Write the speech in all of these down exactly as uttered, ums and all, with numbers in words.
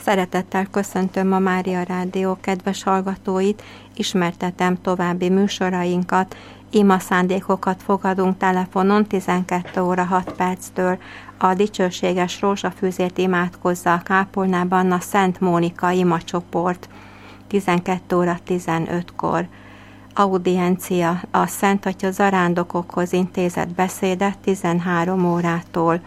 Szeretettel köszöntöm a Mária Rádió kedves hallgatóit, ismertetem további műsorainkat. Ima szándékokat fogadunk telefonon tizenkét óra hat perctől. A dicsőséges rózsafűzét imádkozza a kápolnában a Szent Mónika ima csoport tizenkét óra tizenötkor. Audiencia a Szent Atya zarándokokhoz intézett beszéde tizenhárom órától.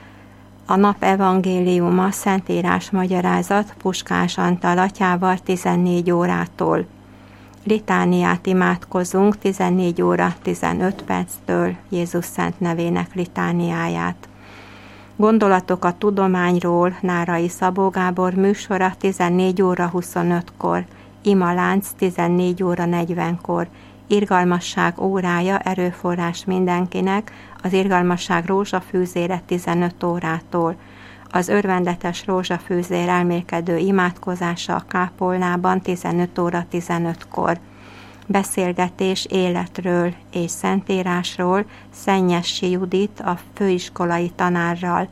A nap evangéliuma Szentírás magyarázat Puskás Antal atyával tizennégy órától. Litániát imádkozunk tizennégy óra tizenöt perctől, Jézus szent nevének litániáját. Gondolatok a tudományról, Nárai Szabó Gábor műsora tizennégy óra huszonötkor, Imalánc tizennégy óra negyvenkor, Irgalmasság órája, erőforrás mindenkinek, az Irgalmasság rózsafűzére tizenöt órától. Az örvendetes rózsafűzér elmélkedő imádkozása a kápolnában tizenöt óra tizenötkor. Beszélgetés életről és szentírásról Szennyesi Judit a főiskolai tanárral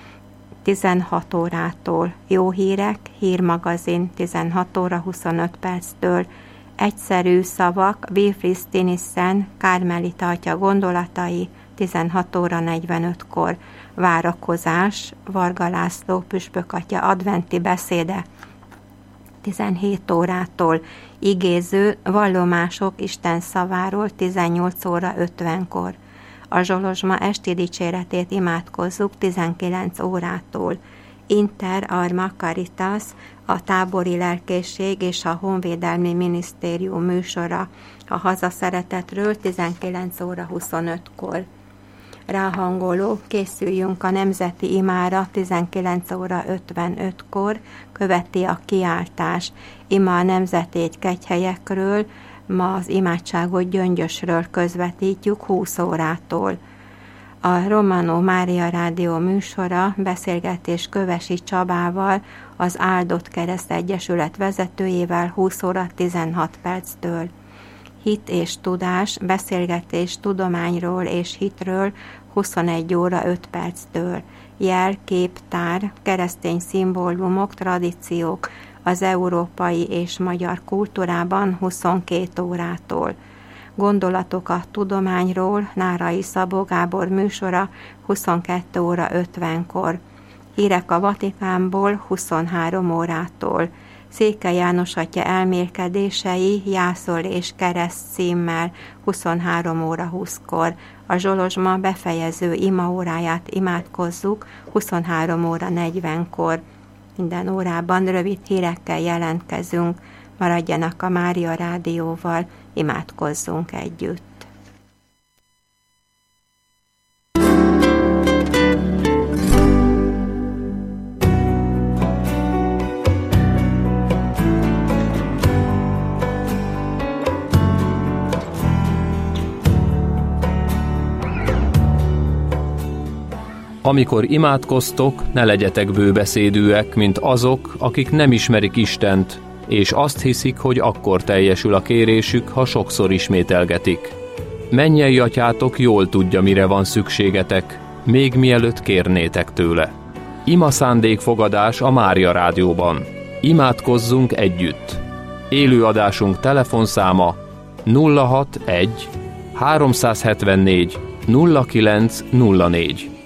tizenhat órától. Jó hírek, hírmagazin tizenhat óra huszonöt perctől. Egyszerű szavak, Wilfried Stinissen, Kármelita atya gondolatai tizenhat óra negyvenötkor. Várakozás, Varga László püspök atya adventi beszéde tizenhét órától. Igéző, vallomások Isten szaváról tizennyolc óra ötvenkor. A Zsolozsma esti dicséretét imádkozzuk tizenkilenc órától. Inter Arma Caritas, a tábori lelkészség és a honvédelmi minisztérium műsora a hazaszeretetről tizenkilenc óra huszonötkor. Ráhangoló, készüljünk a nemzeti imára tizenkilenc óra ötvenötkor, követi a kiáltás. Ima a nemzetégy kegyhelyekről, ma az imádságot Gyöngyösről közvetítjük húsz órától. A Romano Mária Rádió műsora beszélgetés Kövesi Csabával, az Áldott Kereszt Egyesület vezetőjével húsz óra tizenhat perctől. Hit és tudás, beszélgetés tudományról és hitről huszonegy óra öt perctől. Jel, képtár, keresztény szimbólumok, tradíciók az európai és magyar kultúrában huszonkét órától. Gondolatok a tudományról, Nárai Szabó Gábor műsora huszonkettő óra ötvenkor. Hírek a Vatikánból huszonhárom órától. Székely János atya elmélkedései, Jászol és kereszt címmel huszonhárom óra húszkor. A Zsolozsma befejező imaóráját imádkozzuk huszonhárom óra negyvenkor. Minden órában rövid hírekkel jelentkezünk. Maradjanak a Mária Rádióval, imádkozzunk együtt. Amikor imádkoztok, ne legyetek bőbeszédűek, mint azok, akik nem ismerik Istent, és azt hiszik, hogy akkor teljesül a kérésük, ha sokszor ismételgetik. Mennyei atyátok jól tudja, mire van szükségetek, még mielőtt kérnétek tőle. Ima szándékfogadás a Mária Rádióban. Imádkozzunk együtt. Élőadásunk telefonszáma nulla hatvanegy háromszázhetvennégy nulla kilenc nulla négy.